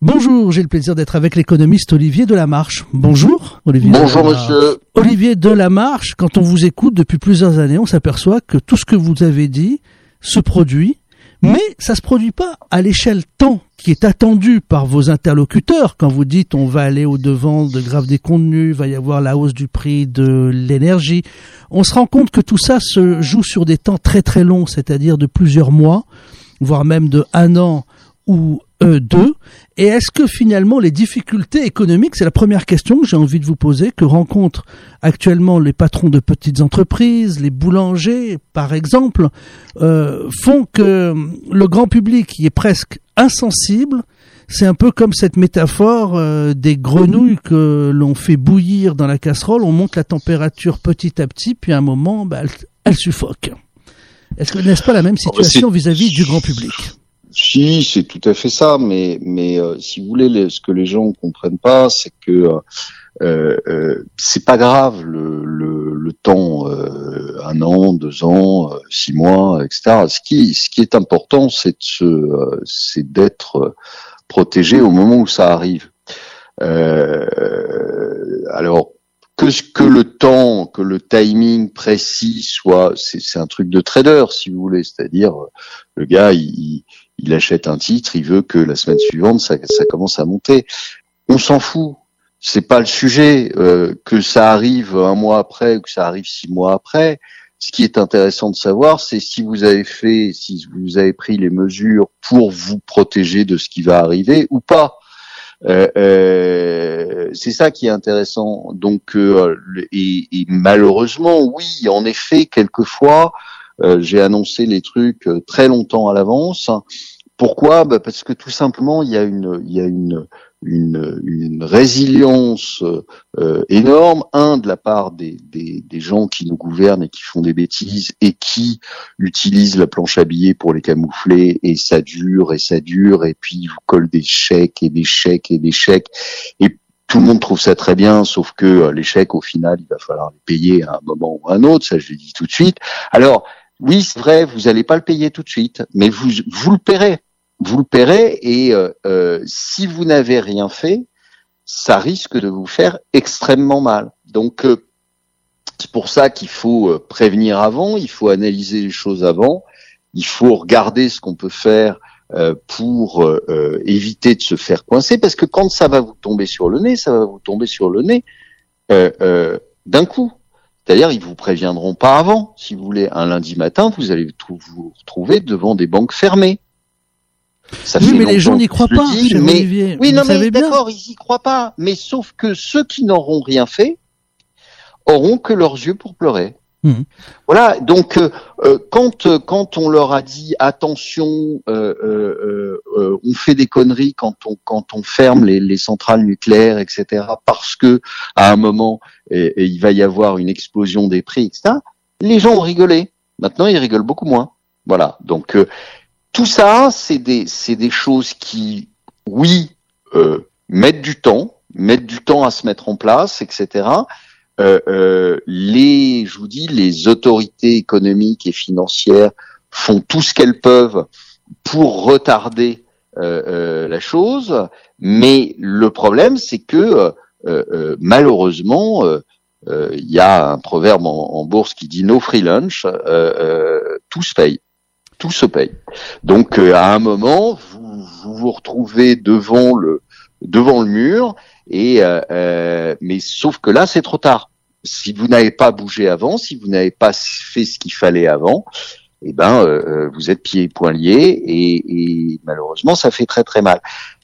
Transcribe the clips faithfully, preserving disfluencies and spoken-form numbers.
Bonjour, j'ai le plaisir d'être avec l'économiste Olivier Delamarche. Bonjour, Olivier. Bonjour, monsieur. Olivier Delamarche, quand on vous écoute depuis plusieurs années, on s'aperçoit que tout ce que vous avez dit se produit, mais ça se produit pas à l'échelle temps qui est attendue par vos interlocuteurs. Quand vous dites on va aller au-devant de grave des contenus, va y avoir la hausse du prix de l'énergie, on se rend compte que tout ça se joue sur des temps très très longs, c'est-à-dire de plusieurs mois, voire même de un an ou euh, deux. Et est-ce que finalement les difficultés économiques, c'est la première question que j'ai envie de vous poser, que rencontrent actuellement les patrons de petites entreprises, les boulangers par exemple, euh, font que le grand public qui est presque insensible, c'est un peu comme cette métaphore euh, des grenouilles que l'on fait bouillir dans la casserole, on monte la température petit à petit, puis à un moment, bah, elles, elles suffoquent. Est-ce que n'est-ce pas la même situation vis-à-vis du grand public ? Si, c'est tout à fait ça, mais mais euh, si vous voulez, les, ce que les gens ne comprennent pas, c'est que euh, euh, c'est pas grave le le, le temps, euh, un an, deux ans, euh, six mois, et cetera. Ce qui ce qui est important, c'est de se, euh, c'est d'être protégé au moment où ça arrive. Euh, alors que que le temps, que le timing précis soit, c'est c'est un truc de trader, si vous voulez, c'est-à-dire le gars il il achète un titre, il veut que la semaine suivante, ça, ça commence à monter. On s'en fout. C'est pas le sujet. Euh, que ça arrive un mois après ou que ça arrive six mois après. Ce qui est intéressant de savoir, c'est si vous avez fait, si vous avez pris les mesures pour vous protéger de ce qui va arriver ou pas. Euh, euh, c'est ça qui est intéressant. Donc, euh, et, et malheureusement, oui, en effet, quelquefois, euh, j'ai annoncé les trucs très longtemps à l'avance. Pourquoi ? Bah parce que tout simplement, il y a une, il y a une, une, une résilience euh, énorme. Un, de la part des, des, des gens qui nous gouvernent et qui font des bêtises et qui utilisent la planche à billets pour les camoufler, et ça dure et ça dure, et puis ils vous collent des chèques et des chèques et des chèques. Et tout le monde trouve ça très bien, sauf que euh, les chèques, au final, il va falloir les payer à un moment ou à un autre. Ça, je l'ai dit tout de suite. Alors, oui, c'est vrai, vous n'allez pas le payer tout de suite, mais vous, vous le paierez. Vous le paierez, et euh, euh, si vous n'avez rien fait, ça risque de vous faire extrêmement mal. Donc, euh, c'est pour ça qu'il faut euh, prévenir avant, il faut analyser les choses avant, il faut regarder ce qu'on peut faire euh, pour euh, éviter de se faire coincer, parce que quand ça va vous tomber sur le nez, ça va vous tomber sur le nez euh, euh, d'un coup. C'est-à-dire, ils vous préviendront pas avant. Si vous voulez, un lundi matin, vous allez vous retrouver devant des banques fermées. Ça oui, mais les gens n'y croient pas, dis, cher mais... Olivier. Oui, vous non, mais bien. d'accord, ils y croient pas. Mais sauf que ceux qui n'auront rien fait auront que leurs yeux pour pleurer. Mmh. Voilà. Donc, euh, quand quand on leur a dit attention, euh, euh, euh, on fait des conneries quand on quand on ferme les, les centrales nucléaires, et cetera. Parce que à un moment, et, et il va y avoir une explosion des prix, et cetera. Les gens ont rigolé. Maintenant, ils rigolent beaucoup moins. Voilà. Donc euh, tout ça, c'est des, c'est des choses qui, oui, euh, mettent du temps, mettent du temps à se mettre en place, et cetera. Euh, euh, les, je vous dis, les autorités économiques et financières font tout ce qu'elles peuvent pour retarder euh, euh, la chose, mais le problème, c'est que euh, euh, malheureusement, il euh, euh, y a un proverbe en, en bourse qui dit no free lunch, euh, euh, tout se paye. Tout se paye. Donc, euh, à un moment, vous, vous vous retrouvez devant le devant le mur, et euh, euh, mais sauf que là, c'est trop tard. Si vous n'avez pas bougé avant, si vous n'avez pas fait ce qu'il fallait avant, eh ben, euh, vous êtes pieds et poings liés, et, et malheureusement, ça fait très très mal.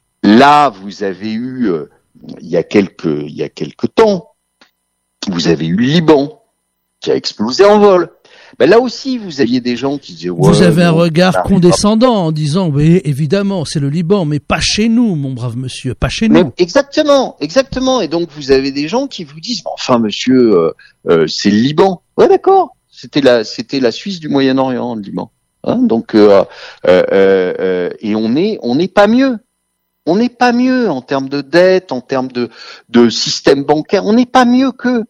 Là, vous avez eu, euh, il y a quelques il y a quelques temps, vous avez eu le Liban qui a explosé en vol. Ben là aussi, vous aviez des gens qui disaient... Ouais, vous avez un non, regard condescendant en disant, oui, évidemment, c'est le Liban, mais pas chez nous, mon brave monsieur, pas chez mais nous. Exactement, exactement. Et donc, vous avez des gens qui vous disent, enfin, monsieur, euh, euh, c'est le Liban. Ouais, d'accord. C'était la, c'était la Suisse du Moyen-Orient, le Liban. Hein, donc, euh, euh, euh, et on est, on n'est pas mieux. On n'est pas mieux en termes de dette, en termes de, de système bancaire. On n'est pas mieux qu'eux.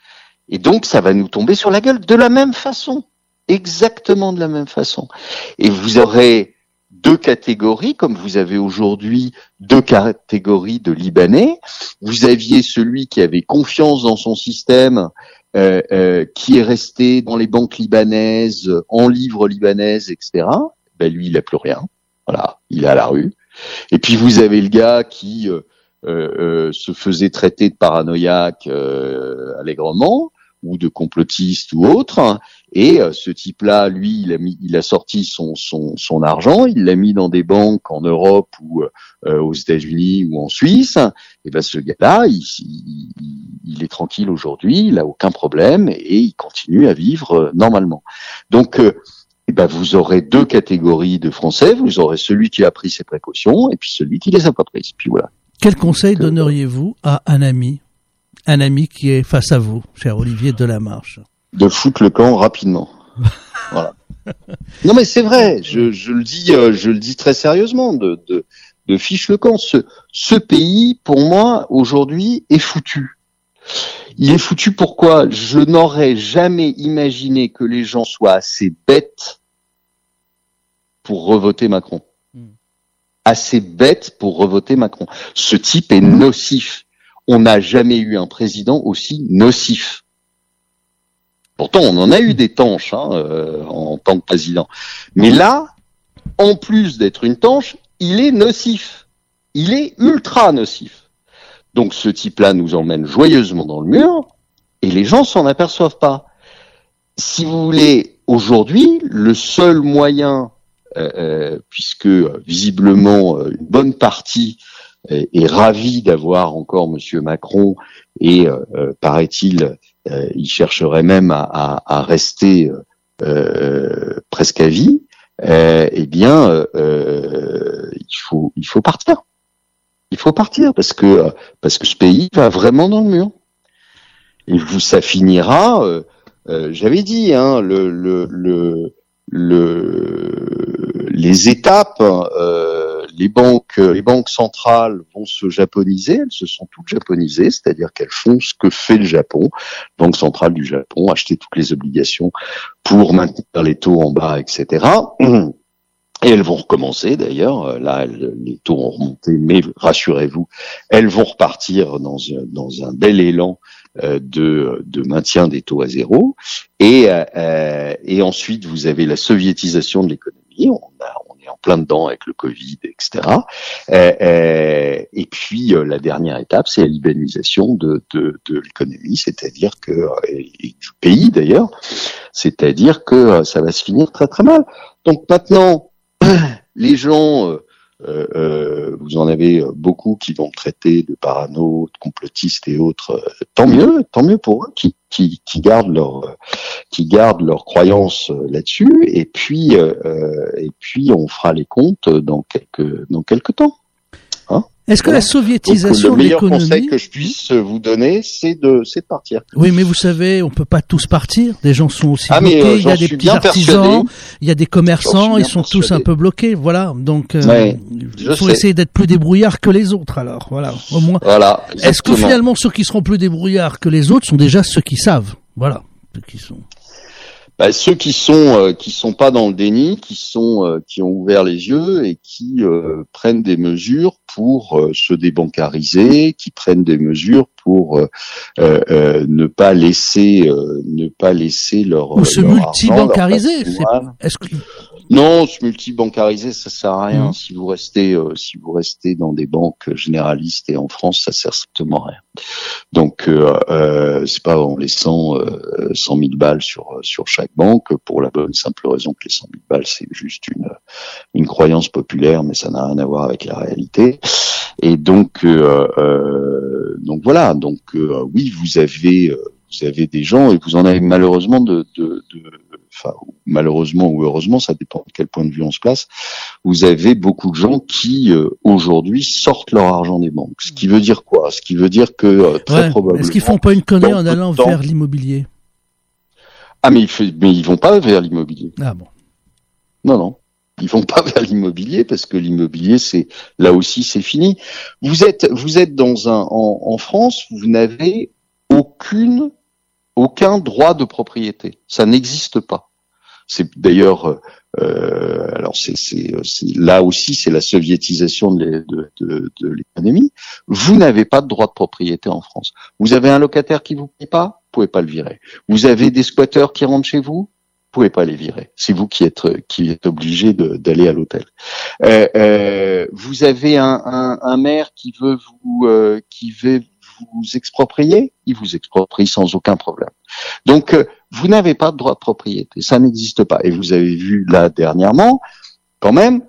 Et donc, ça va nous tomber sur la gueule de la même façon. Exactement de la même façon. Et vous aurez deux catégories, comme vous avez aujourd'hui deux catégories de Libanais. Vous aviez celui qui avait confiance dans son système, euh, euh, qui est resté dans les banques libanaises, en livres libanaises, et cetera. Ben lui, il a plus rien. Voilà, il est à la rue. Et puis vous avez le gars qui euh, euh, se faisait traiter de paranoïaque euh, allègrement, ou de complotiste ou autre, et euh, ce type-là, lui, il a mis, il a sorti son son son argent, il l'a mis dans des banques en Europe ou euh, aux États-Unis ou en Suisse. Et ben ce gars-là, il, il, il est tranquille aujourd'hui, il a aucun problème et il continue à vivre euh, normalement. Donc euh, et ben vous aurez deux catégories de Français, vous aurez celui qui a pris ses précautions et puis celui qui les a pas prises. Puis voilà. Quel conseil Donc, donneriez-vous à un ami? Un ami qui est face à vous, cher Olivier Delamarche. De foutre le camp rapidement. Voilà. Non mais c'est vrai, je, je le dis, euh, je le dis très sérieusement, de, de, de fiche le camp. Ce, ce pays, pour moi, aujourd'hui, est foutu. Il est foutu pourquoi? Je n'aurais jamais imaginé que les gens soient assez bêtes pour revoter Macron. Mm. Assez bêtes pour revoter Macron. Ce type est nocif. On n'a jamais eu un président aussi nocif. Pourtant, on en a eu des tanches hein, euh, en tant que président. Mais là, en plus d'être une tanche, il est nocif. Il est ultra nocif. Donc ce type-là nous emmène joyeusement dans le mur et les gens s'en aperçoivent pas. Si vous voulez, aujourd'hui, le seul moyen, euh, euh, puisque visiblement une bonne partie est, est ravie d'avoir encore Monsieur Macron et euh, paraît-il, euh, il chercherait même à, à, à rester euh, presque à vie. Euh, eh bien, euh, il faut il faut partir. Il faut partir parce que parce que ce pays va vraiment dans le mur. Et vous, ça finira. Euh, euh, j'avais dit, hein, le le le, le les étapes. Euh, les banques les banques centrales vont se japoniser. Elles se sont toutes japonisées, c'est-à-dire qu'elles font ce que fait le Japon. Banque centrale du Japon, acheter toutes les obligations pour maintenir les taux en bas, et cetera. Et elles vont recommencer d'ailleurs, là les taux ont remonté, mais rassurez-vous, elles vont repartir dans un, dans un bel élan euh, de, de maintien des taux à zéro. Et, euh, et ensuite vous avez la soviétisation de l'économie, on, a, on est en plein dedans avec le Covid, et cetera. Euh, euh, et puis euh, la dernière étape, c'est la libanisation de, de, de l'économie, c'est-à-dire que et, et du pays d'ailleurs, c'est-à-dire que euh, ça va se finir très très mal. Donc maintenant, les gens, euh, euh, vous en avez beaucoup qui vont traiter de parano, de complotistes et autres. Euh, tant mieux, tant mieux pour eux qui, qui, qui gardent leur, qui gardent leur croyance là-dessus. Et puis, euh, et puis, on fera les comptes dans quelques, dans quelques temps. Hein? Est-ce que voilà. la soviétisation Donc, le meilleur de l'économie... conseil que je puisse vous donner, c'est de, c'est de partir. Oui, mais vous savez, on peut pas tous partir. Des gens sont aussi ah, bloqués. Mais, euh, il y a des petits artisans, persuadé. Il y a des commerçants, ils sont persuadé. tous un peu bloqués. Voilà. Donc, euh, ouais, il faut sais. essayer d'être plus débrouillard que les autres. Alors, voilà. Au moins. Voilà. Est-ce que finalement ceux qui seront plus débrouillards que les autres sont déjà ceux qui savent? Voilà. Ceux qui sont. Bah, ceux qui sont euh, qui sont pas dans le déni, qui sont euh, qui ont ouvert les yeux et qui euh, prennent des mesures pour euh, se débancariser, qui prennent des mesures pour euh, euh, ne pas laisser euh, ne pas laisser leur ou se multibancariser. Est-ce que non, se multibancariser, ça sert à rien. Mmh. Si vous restez, euh, si vous restez dans des banques généralistes et en France, ça sert strictement à rien. Donc, euh, euh, c'est pas en laissant euh, cent mille balles sur sur chaque banque pour la bonne simple raison que les cent mille balles c'est juste une une croyance populaire, mais ça n'a rien à voir avec la réalité. Et donc, euh, euh, donc voilà. Donc euh, oui, vous avez euh, vous avez des gens et vous en avez malheureusement de de, de enfin malheureusement ou heureusement, ça dépend de quel point de vue on se place, vous avez beaucoup de gens qui euh, aujourd'hui sortent leur argent des banques. Ce qui veut dire quoi? Ce qui veut dire que euh, très ouais. probablement... Est-ce qu'ils font pas une connerie en allant temps... vers l'immobilier? Ah mais, il fait... mais ils vont pas vers l'immobilier. Ah bon. Non, non. Ils vont pas vers l'immobilier parce que l'immobilier, c'est là aussi, c'est fini. Vous êtes, vous êtes dans un, en, en France, vous n'avez aucune, aucun droit de propriété. Ça n'existe pas. C'est d'ailleurs Euh, alors c'est, c'est, c'est là aussi c'est la soviétisation de, l'é- de, de, de l'économie. Vous n'avez pas de droit de propriété en France. Vous avez un locataire qui vous paye pas, vous pouvez pas le virer. Vous avez des squatteurs qui rentrent chez vous, vous pouvez pas les virer. C'est vous qui êtes qui êtes obligé de, d'aller à l'hôtel. Euh, euh, vous avez un, un, un maire qui veut vous euh, qui veut vous exproprier, il vous exproprie sans aucun problème. Donc euh, vous n'avez pas de droit de propriété, ça n'existe pas. Et vous avez vu là dernièrement, quand même,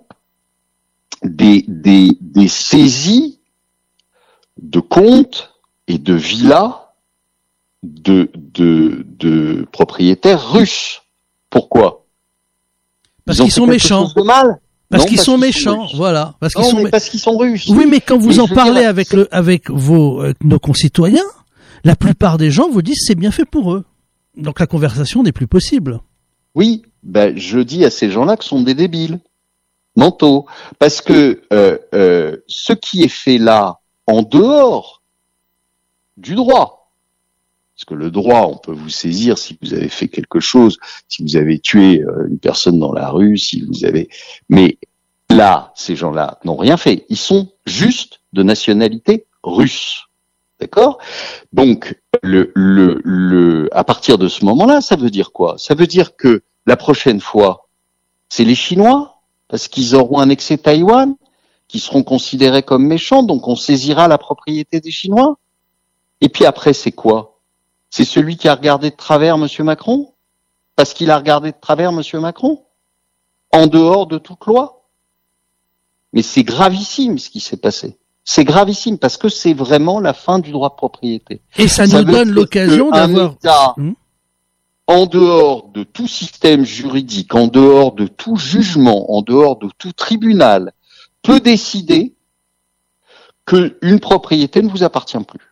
des des des saisies de comptes et de villas de de de propriétaires russes. Pourquoi? Parce Ils ont qu'ils fait sont quelque méchants. chose de mal? Parce Non, qu'ils sont qu'ils méchants, russes. voilà. Parce qu'ils Non, sont mais mé- parce qu'ils sont russes. Oui, mais quand vous Mais en je veux parlez dire, avec c'est- le, avec vos, euh, nos concitoyens, la plupart des gens vous disent c'est bien fait pour eux. Donc la conversation n'est plus possible. Oui, ben je dis à ces gens-là que sont des débiles mentaux, parce que euh, euh, ce qui est fait là, en dehors du droit, parce que le droit, on peut vous saisir si vous avez fait quelque chose, si vous avez tué euh, une personne dans la rue, si vous avez, mais là, ces gens-là n'ont rien fait. Ils sont juste de nationalité russe. D'accord? Donc, le, le, le, à partir de ce moment-là, ça veut dire quoi? Ça veut dire que la prochaine fois, c'est les Chinois, parce qu'ils auront annexé Taïwan, qui seront considérés comme méchants, donc on saisira la propriété des Chinois. Et puis après, c'est quoi? C'est celui qui a regardé de travers Monsieur Macron? Parce qu'il a regardé de travers Monsieur Macron? En dehors de toute loi? Mais c'est gravissime ce qui s'est passé. C'est gravissime parce que c'est vraiment la fin du droit de propriété. Et ça, Ça nous veut donne dire l'occasion qu'un d'avoir... État, Hum. en dehors de tout système juridique, en dehors de tout jugement, en dehors de tout tribunal, peut décider qu'une propriété ne vous appartient plus.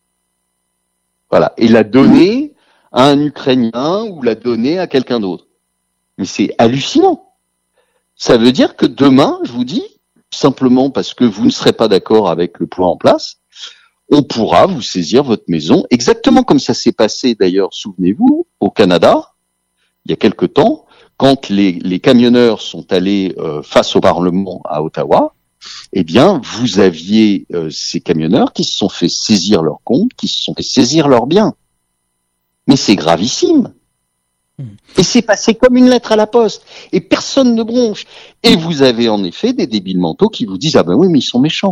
Voilà. Et la donner à un Ukrainien ou la donner à quelqu'un d'autre. Mais c'est hallucinant. Ça veut dire que demain, je vous dis, simplement parce que vous ne serez pas d'accord avec le pouvoir en place, on pourra vous saisir votre maison, exactement comme ça s'est passé d'ailleurs, souvenez-vous, au Canada, il y a quelque temps, quand les, les camionneurs sont allés euh, face au Parlement à Ottawa, eh bien, vous aviez euh, ces camionneurs qui se sont fait saisir leurs comptes, qui se sont fait saisir leurs biens. Mais c'est gravissime. Et c'est passé comme une lettre à la poste. Et personne ne bronche. Et vous avez en effet des débiles mentaux qui vous disent « Ah ben oui, mais ils sont méchants. »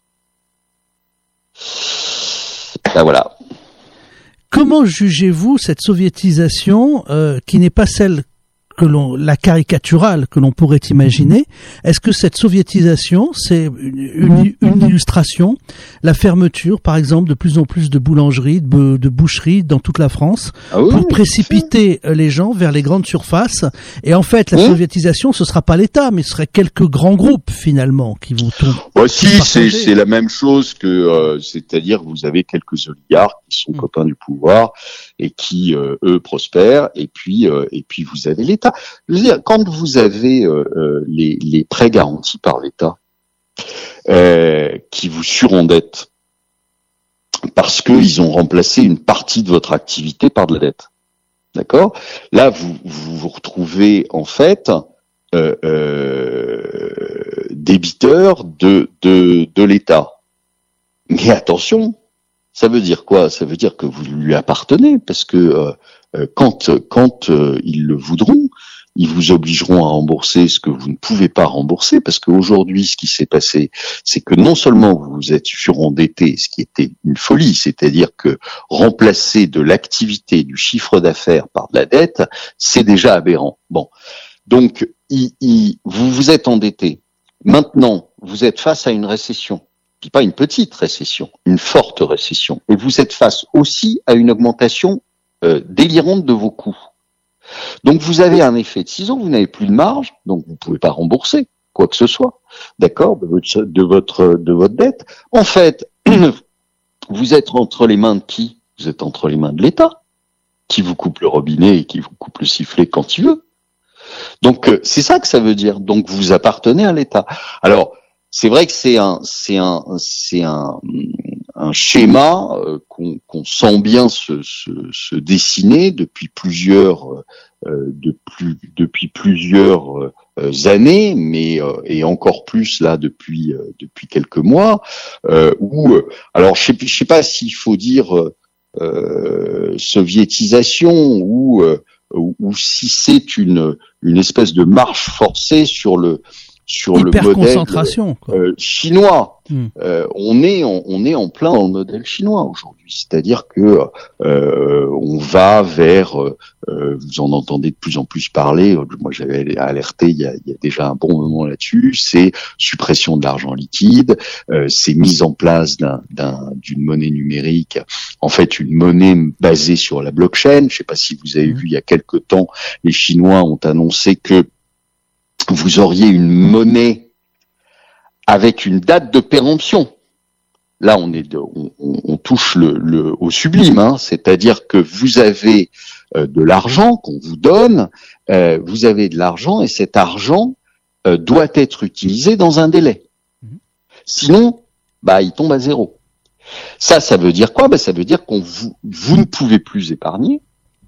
Ben voilà. Comment jugez-vous cette soviétisation euh, qui n'est pas celle que l'on, la caricaturale que l'on pourrait imaginer? Est-ce que cette soviétisation, c'est une, une, une illustration, la fermeture, par exemple, de plus en plus de boulangeries, de, de boucheries dans toute la France, Ah oui, pour oui, précipiter les gens vers les grandes surfaces? Et en fait, la Mmh. soviétisation, ce sera pas l'État, mais ce serait quelques grands groupes finalement qui vont tout. Bah, si, tout c'est, partager. c'est la même chose que, euh, c'est-à-dire que vous avez quelques oligarques qui sont Mm. copains du pouvoir et qui, euh, eux, prospèrent, et puis, euh, et puis vous avez l'État. Je veux dire, quand vous avez euh, euh, les, les prêts garantis par l'État, euh, qui vous surendettent parce qu'ils ont remplacé une partie de votre activité par de la dette, d'accord? Là, vous vous, vous retrouvez en fait euh, euh, débiteur de, de, de l'État. Mais attention, ça veut dire quoi? Ça veut dire que vous lui appartenez, parce que euh, euh, quand, quand euh, ils le voudront, ils vous obligeront à rembourser ce que vous ne pouvez pas rembourser, parce qu'aujourd'hui, ce qui s'est passé, c'est que non seulement vous vous êtes surendetté, ce qui était une folie, c'est-à-dire que remplacer de l'activité, du chiffre d'affaires par de la dette, c'est déjà aberrant. Bon, donc il, il, vous vous êtes endetté. Maintenant, vous êtes face à une récession, puis pas une petite récession, une forte récession, et vous êtes face aussi à une augmentation euh, délirante de vos coûts. Donc vous avez un effet de ciseau, vous n'avez plus de marge, donc vous ne pouvez pas rembourser quoi que ce soit, d'accord, de votre, de votre de votre dette. En fait, vous êtes entre les mains de qui? Vous êtes entre les mains de l'État, qui vous coupe le robinet et qui vous coupe le sifflet quand il veut. Donc euh, c'est ça que ça veut dire. Donc vous appartenez à l'État. Alors c'est vrai que c'est un c'est un c'est un un schéma euh, qu'on, qu'on sent bien se, se, se dessiner depuis plusieurs euh, de plus, depuis plusieurs euh, années, mais euh, et encore plus là depuis euh, depuis quelques mois, euh, où euh, alors je sais, je sais pas s'il faut dire euh, soviétisation ou euh, ou, ou si c'est une une espèce de marche forcée sur le sur le modèle euh, chinois. Hmm. Euh, on est en, on est en plein dans le modèle chinois aujourd'hui, c'est-à-dire que euh, on va vers, euh, vous en entendez de plus en plus parler. Moi, j'avais alerté il y a, il y a déjà un bon moment là-dessus. C'est suppression de l'argent liquide, euh, c'est mise en place d'un, d'un, d'une monnaie numérique, en fait une monnaie basée sur la blockchain. Je ne sais pas si vous avez hmm. vu il y a quelque temps, les Chinois ont annoncé que vous auriez une monnaie avec une date de péremption. Là, on est, de, on, on touche le, le au sublime, hein, c'est-à-dire que vous avez euh, de l'argent qu'on vous donne, euh, vous avez de l'argent et cet argent euh, doit être utilisé dans un délai. Sinon, bah, il tombe à zéro. Ça, ça veut dire quoi ? Bah, ça veut dire qu'on vous, vous ne pouvez plus épargner,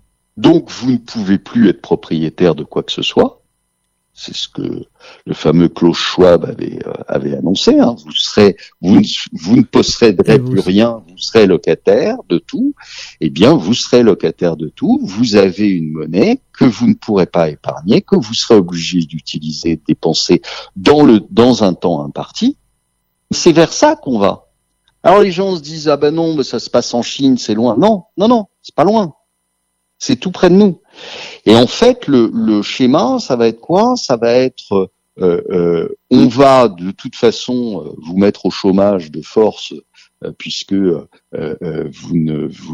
donc vous ne pouvez plus être propriétaire de quoi que ce soit. C'est ce que le fameux Klaus Schwab avait, euh, avait annoncé. Hein. Vous serez, vous ne, vous ne posséderez plus rien, vous serez locataire de tout. Eh bien, vous serez locataire de tout. Vous avez une monnaie que vous ne pourrez pas épargner, que vous serez obligé d'utiliser, de dépenser dans le, dans un temps imparti. C'est vers ça qu'on va. Alors les gens se disent ah ben non, mais ça se passe en Chine, c'est loin. Non, non, non, c'est pas loin. C'est tout près de nous. Et en fait, le, le schéma, ça va être quoi ? Ça va être, euh, euh, on va de toute façon euh, vous mettre au chômage de force, euh, puisque euh, euh, vous ne, vous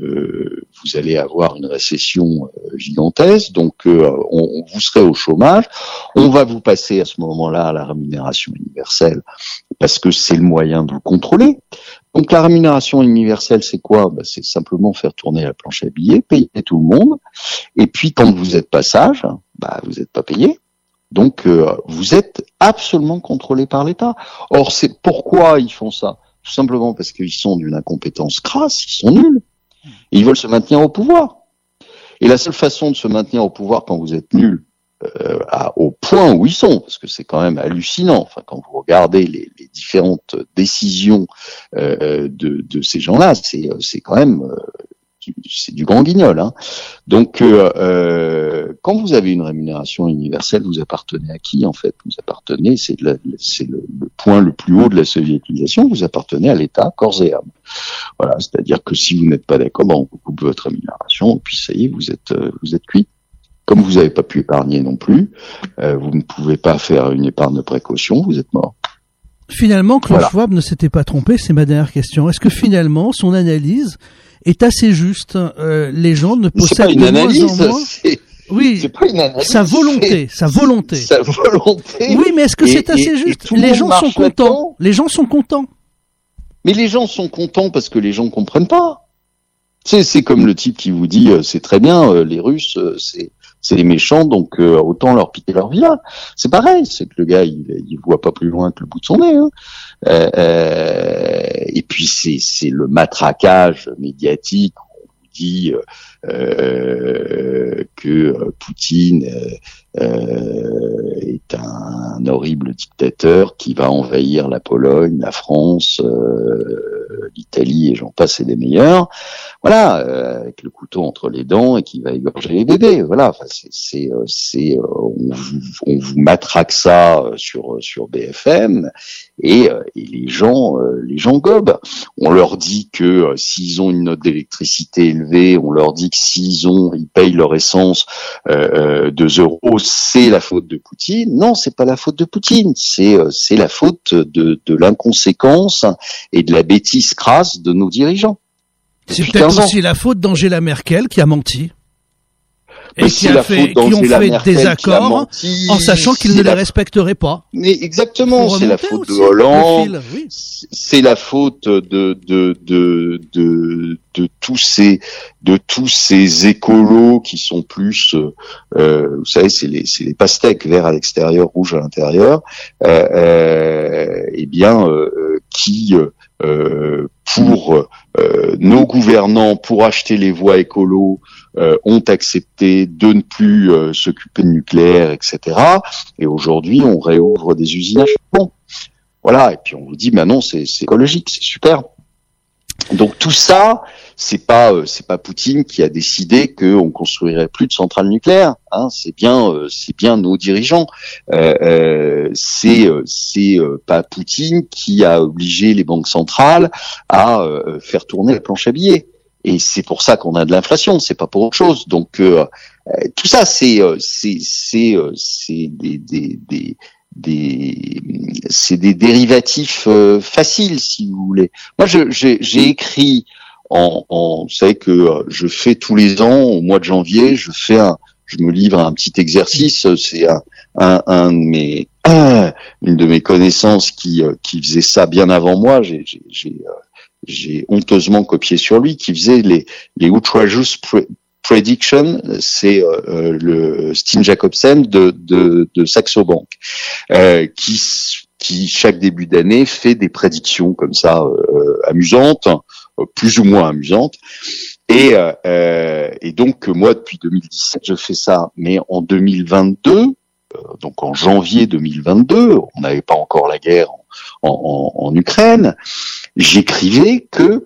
ne, vous allez avoir une récession euh, gigantesque. Donc, euh, on, vous serez au chômage. On va vous passer à ce moment-là à la rémunération universelle, parce que c'est le moyen de vous contrôler. Donc la rémunération universelle, c'est quoi ? Ben, c'est simplement faire tourner la planche à billets, payer tout le monde, et puis quand vous êtes pas sage, ben, vous n'êtes pas payé. Donc euh, vous êtes absolument contrôlé par l'État. Or, c'est pourquoi ils font ça ? Tout simplement parce qu'ils sont d'une incompétence crasse, ils sont nuls, et ils veulent se maintenir au pouvoir. Et la seule façon de se maintenir au pouvoir quand vous êtes nul, Euh, à, au point où ils sont, parce que c'est quand même hallucinant. Enfin, quand vous regardez les, les différentes décisions euh, de, de ces gens-là, c'est, c'est quand même euh, c'est du grand guignol. Hein. Donc, euh, euh, quand vous avez une rémunération universelle, vous appartenez à qui en fait ? Vous appartenez, c'est, la, c'est le, le point le plus haut de la soviétisation. Vous appartenez à l'État corps et âme. Voilà, c'est-à-dire que si vous n'êtes pas d'accord, ben, on vous coupe votre rémunération, et puis ça y est, vous êtes euh, vous êtes cuit. Comme vous n'avez pas pu épargner non plus, euh, vous ne pouvez pas faire une épargne de précaution, vous êtes mort. Finalement, Klaus voilà. Schwab ne s'était pas trompé, c'est ma dernière question. Est-ce que finalement, son analyse est assez juste ? euh, Les gens ne possèdent de analyse, moins en moins... C'est... Oui, c'est pas une analyse, sa volonté, c'est... sa volonté. Sa volonté. Oui, mais est-ce que et, c'est assez et, juste ? Et Les gens sont contents. Les gens sont contents. Mais les gens sont contents parce que les gens comprennent pas. C'est, c'est comme le type qui vous dit euh, c'est très bien, euh, les Russes, euh, c'est c'est les méchants, donc euh, autant leur piquer leur villa. C'est pareil, c'est que le gars, il, il voit pas plus loin que le bout de son nez. Hein. Euh, euh, et puis c'est, c'est le matraquage médiatique. On vous dit euh, euh, que Poutine euh, euh, est un, un horrible dictateur qui va envahir la Pologne, la France, euh, l'Italie et j'en passe et des meilleurs. Voilà, euh, avec le couteau entre les dents et qui va égorger les bébés. Voilà, enfin, c'est, c'est, c'est, euh, on, vous, on vous matraque ça sur sur B F M et, euh, et les gens, euh, les gens gobent. On leur dit que euh, s'ils ont une note d'électricité élevée, on leur dit que s'ils ont, ils payent leur essence euh, deux euros, c'est la faute de Poutine. Non, c'est pas la faute de Poutine, c'est euh, c'est la faute de de l'inconséquence et de la bêtise crasse de nos dirigeants. C'est peut-être aussi la faute d'Angela Merkel qui a menti. Et mais qui, a fait, qui ont fait Merkel des accords menti, en sachant qu'ils ne les respecteraient pas. Mais exactement, c'est la faute de Hollande, oui. C'est la faute de de de de de tous ces de tous ces écolos qui sont plus, euh, vous savez, c'est les c'est les pastèques verts à l'extérieur, rouge à l'intérieur. Euh, euh, eh bien, euh, qui euh, pour euh, nos gouvernants, pour acheter les voies écolo, euh, ont accepté de ne plus euh, s'occuper de nucléaire, et cetera. Et aujourd'hui, on réouvre des usines à charbon. Voilà. Et puis on vous dit, bah non, c'est, c'est écologique, c'est super. Donc tout ça, c'est pas euh, c'est pas Poutine qui a décidé qu'on construirait plus de centrales nucléaires. Hein, c'est bien euh, c'est bien nos dirigeants. Euh, euh, c'est euh, c'est euh, pas Poutine qui a obligé les banques centrales à euh, faire tourner la planche à billets. Et c'est pour ça qu'on a de l'inflation. C'est pas pour autre chose. Donc euh, euh, tout ça, c'est euh, c'est c'est euh, c'est des des des des c'est des dérivatifs euh, faciles, si vous voulez. Moi, je, j'ai, j'ai écrit en, en, vous savez que euh, je fais tous les ans au mois de janvier, je fais un, je me livre à un petit exercice. C'est un, un, un de mes, euh, une de mes connaissances qui, euh, qui faisait ça bien avant moi. J'ai, j'ai, j'ai, euh, j'ai honteusement copié sur lui, qui faisait les, les outrageous pre- Prediction, c'est euh, le Steve Jacobsen de, de, de Saxo Bank, euh, qui, qui chaque début d'année fait des prédictions comme ça euh, amusantes, euh, plus ou moins amusantes. Et, euh, et donc moi depuis deux mille dix-sept je fais ça, mais en deux mille vingt-deux, euh, donc en janvier deux mille vingt-deux, on n'avait pas encore la guerre en, en, en Ukraine, j'écrivais que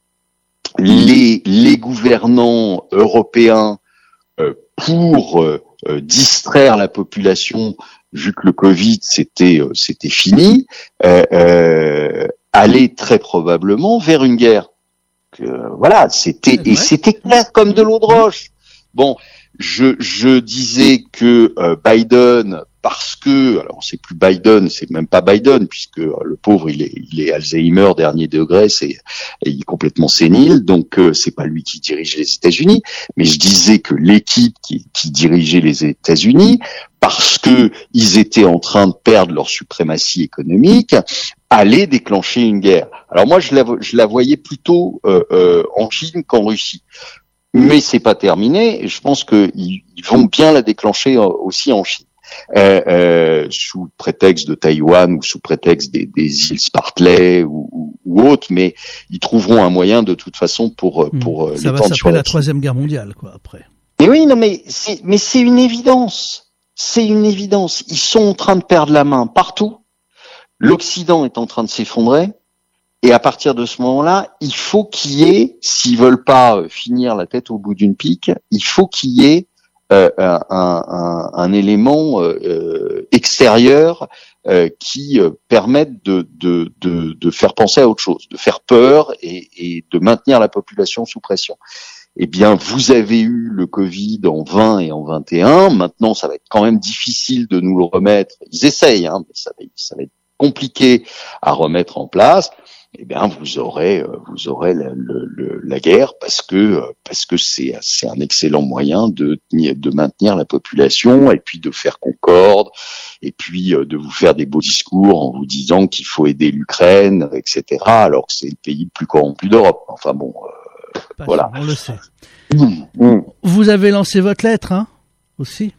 Les, les gouvernants européens, euh, pour euh, distraire la population, vu que le Covid c'était euh, c'était fini, euh, euh, allaient très probablement vers une guerre. Euh, voilà, c'était et c'était clair comme de l'eau de roche. Bon, je je disais que euh, Biden, parce que, alors c'est plus Biden, c'est même pas Biden, puisque euh, le pauvre il est il est Alzheimer dernier degré, c'est et il est complètement sénile, donc euh, c'est pas lui qui dirige les États-Unis, mais je disais que l'équipe qui, qui dirigeait les États-Unis, parce que ils étaient en train de perdre leur suprématie économique, allait déclencher une guerre. Alors moi je la je la voyais plutôt euh, euh, en Chine qu'en Russie. Mais c'est pas terminé, et je pense qu'ils ils vont bien la déclencher aussi en Chine. Euh, euh, sous prétexte de Taïwan ou sous prétexte des, des îles Spratly ou, ou, ou autres, mais ils trouveront un moyen de toute façon pour pour mmh. Ça va s'appeler la troisième guerre mondiale, quoi, après. Et oui, non, mais c'est mais c'est une évidence, c'est une évidence. Ils sont en train de perdre la main partout. L'Occident est en train de s'effondrer. Et à partir de ce moment-là, il faut qu'il y ait, s'ils veulent pas finir la tête au bout d'une pique, il faut qu'il y ait euh, un, un, un élément euh, extérieur euh, qui euh, permette de, de, de, de faire penser à autre chose, de faire peur et, et de maintenir la population sous pression. Eh bien, vous avez eu le Covid en vingt et en vingt et un. Maintenant, ça va être quand même difficile de nous le remettre. Ils essayent, hein, mais ça va, ça va être compliqué à remettre en place. Eh bien, vous aurez, vous aurez la, le, la guerre parce que parce que c'est c'est un excellent moyen de de maintenir la population et puis de faire concorde et puis de vous faire des beaux discours en vous disant qu'il faut aider l'Ukraine, et cetera. Alors que c'est le pays le plus corrompu d'Europe. Enfin bon, euh, voilà. On le sait. Mmh. Mmh. Vous avez lancé votre lettre, hein, aussi.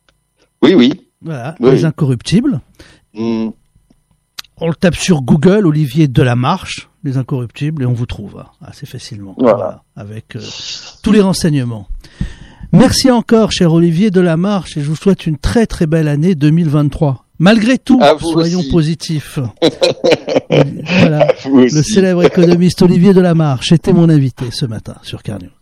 Oui, oui. Voilà, oui. Les Incorruptibles. Mmh. On le tape sur Google, Olivier Delamarche, les Incorruptibles, et on vous trouve hein, assez facilement, voilà. Voilà, avec euh, tous les renseignements. Merci encore, cher Olivier Delamarche, et je vous souhaite une très très belle année deux mille vingt-trois. Malgré tout, soyons aussi. Positifs. Voilà, le célèbre économiste Olivier Delamarche était mon invité ce matin sur Carnews.